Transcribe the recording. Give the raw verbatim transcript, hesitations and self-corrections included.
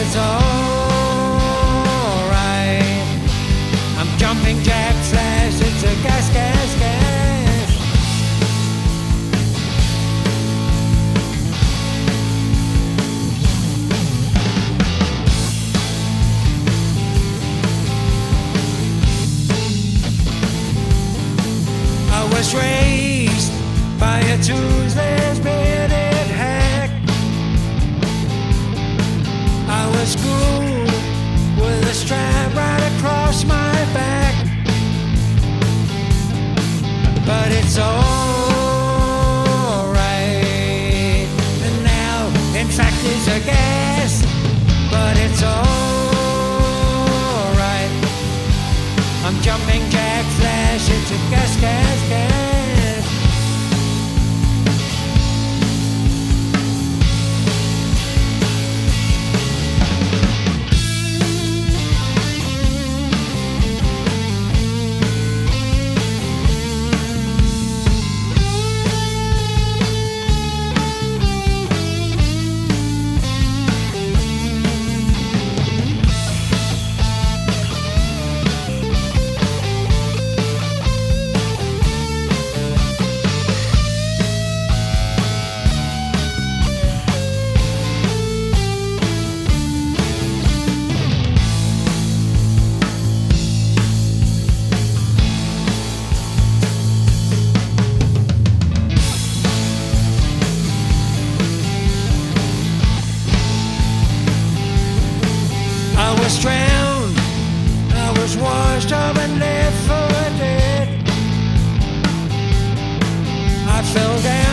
it's alright. I'm jumping jack flash into gas, gas, gas. I was raised by a toothless bearded hack. I was schooled with a strap right across my back. But it's alright. And now, in fact, it's a gas. But it's alright. I'm jumping jack flash into gas, gas, gas. I was drowned, I was washed up and left for dead. I fell down.